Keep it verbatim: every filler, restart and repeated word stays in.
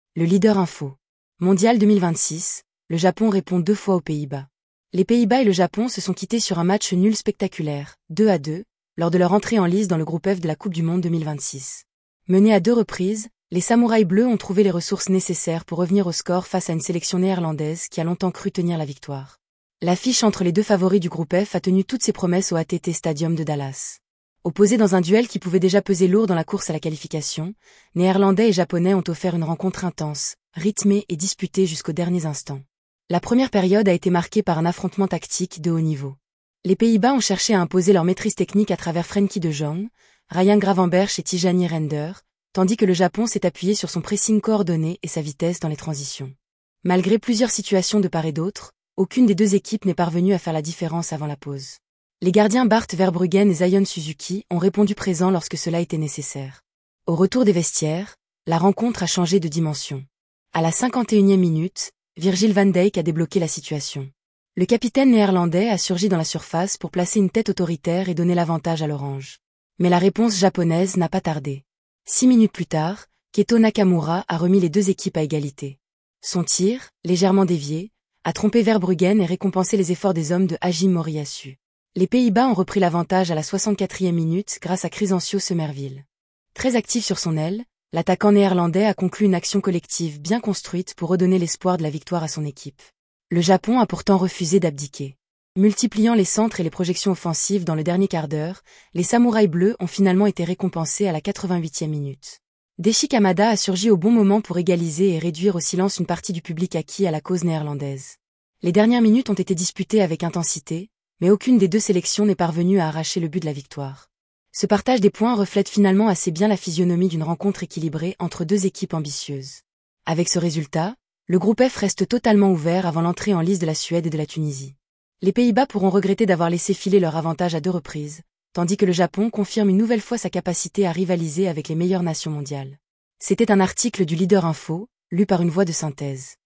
Le leader info. Mondial deux mille vingt-six, le Japon répond deux fois aux Pays-Bas. Les Pays-Bas et le Japon se sont quittés sur un match nul spectaculaire, deux à deux, lors de leur entrée en lice dans le groupe F de la Coupe du Monde deux mille vingt-six. Menés à deux reprises, les Samouraïs bleus ont trouvé les ressources nécessaires pour revenir au score face à une sélection néerlandaise qui a longtemps cru tenir la victoire. L'affiche entre les deux favoris du groupe F a tenu toutes ses promesses au A T T Stadium de Dallas. Opposés dans un duel qui pouvait déjà peser lourd dans la course à la qualification, Néerlandais et Japonais ont offert une rencontre intense, rythmée et disputée jusqu'aux derniers instants. La première période a été marquée par un affrontement tactique de haut niveau. Les Pays-Bas ont cherché à imposer leur maîtrise technique à travers Frenkie de Jong, Ryan Gravenberch et Tijani Render, tandis que le Japon s'est appuyé sur son pressing coordonné et sa vitesse dans les transitions. Malgré plusieurs situations de part et d'autre, aucune des deux équipes n'est parvenue à faire la différence avant la pause. Les gardiens Bart Verbruggen et Zion Suzuki ont répondu présents lorsque cela était nécessaire. Au retour des vestiaires, la rencontre a changé de dimension. À la cinquante et unième minute, Virgil van Dijk a débloqué la situation. Le capitaine néerlandais a surgi dans la surface pour placer une tête autoritaire et donner l'avantage à l'Orange. Mais la réponse japonaise n'a pas tardé. Six minutes plus tard, Keto Nakamura a remis les deux équipes à égalité. Son tir, légèrement dévié, a trompé Verbruggen et récompensé les efforts des hommes de Hajime Moriyasu. Les Pays-Bas ont repris l'avantage à la soixante-quatrième minute grâce à Crysencio Somerville. Très actif sur son aile, l'attaquant néerlandais a conclu une action collective bien construite pour redonner l'espoir de la victoire à son équipe. Le Japon a pourtant refusé d'abdiquer. Multipliant les centres et les projections offensives dans le dernier quart d'heure, les Samouraïs bleus ont finalement été récompensés à la quatre-vingt-huitième minute. Daichi Kamada a surgi au bon moment pour égaliser et réduire au silence une partie du public acquis à la cause néerlandaise. Les dernières minutes ont été disputées avec intensité, mais aucune des deux sélections n'est parvenue à arracher le but de la victoire. Ce partage des points reflète finalement assez bien la physionomie d'une rencontre équilibrée entre deux équipes ambitieuses. Avec ce résultat, le groupe F reste totalement ouvert avant l'entrée en lice de la Suède et de la Tunisie. Les Pays-Bas pourront regretter d'avoir laissé filer leur avantage à deux reprises, tandis que le Japon confirme une nouvelle fois sa capacité à rivaliser avec les meilleures nations mondiales. C'était un article du Leader Info, lu par une voix de synthèse.